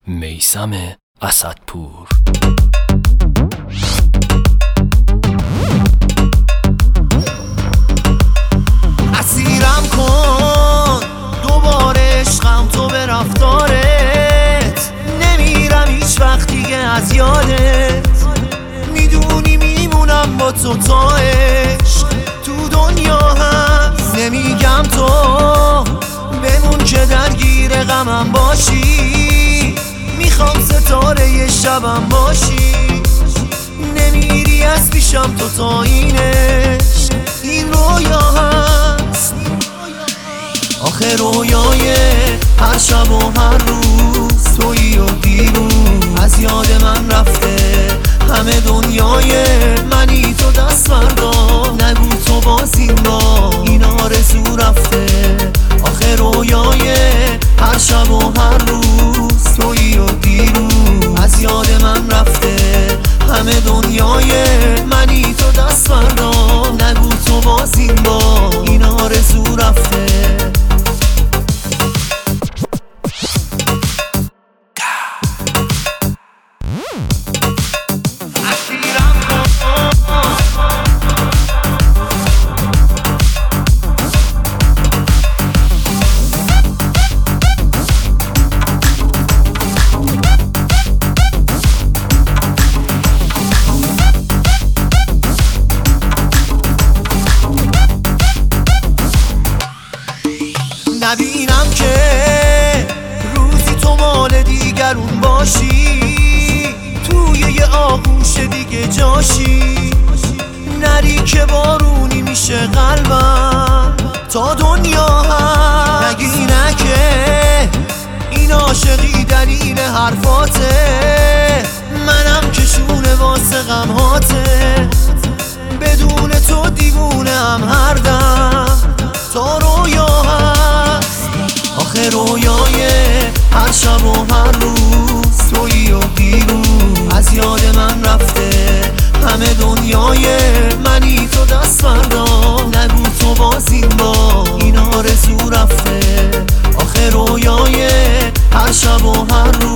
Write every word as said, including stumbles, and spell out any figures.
میثم اسدپور. اسیرم کن دوباره عشقم تو به رفتارت، نمیرم هیچ وقت دیگه از یادت. میدونی میمونم با تو تا عشق تو دنیا هست. نمیگم تو بمون که درگیر غمم باشی، میخوام ستاره ی شبم باشی. نمیری از پیشم تو تا این عشق، این رویا هست. آخه رویای هر شب و هر روز تویی و دیروز از یاد من رفته. همه دنیای منی تو دست بردار، نگو تو باز این بار این آرزو رفته. آخه رویای هر شب و هر روز تویی و دیروز از یاد من رفته. همه دنیای منی تو دست بردار، نگو تو باز این بار این آرزو رفته. نبینم که روزی تو مال دیگرون باشی، توی یه آغوش دیگه جاشی. نری که بارونی میشه قلبم تا دنیا هست. نگی نه که این عاشقی دلیل حرفاته، منم که شونه واسه غمهاته. بدون تو دیوونه هم هر دم تا رویا هست. آخه رویای هر شب و هر روز تویی و دیروز از یاد من رفته. همه دنیای منی تو دست بردار، نگو تو باز این بار این آرزو رفته. آخه رویای هر شب و هر روز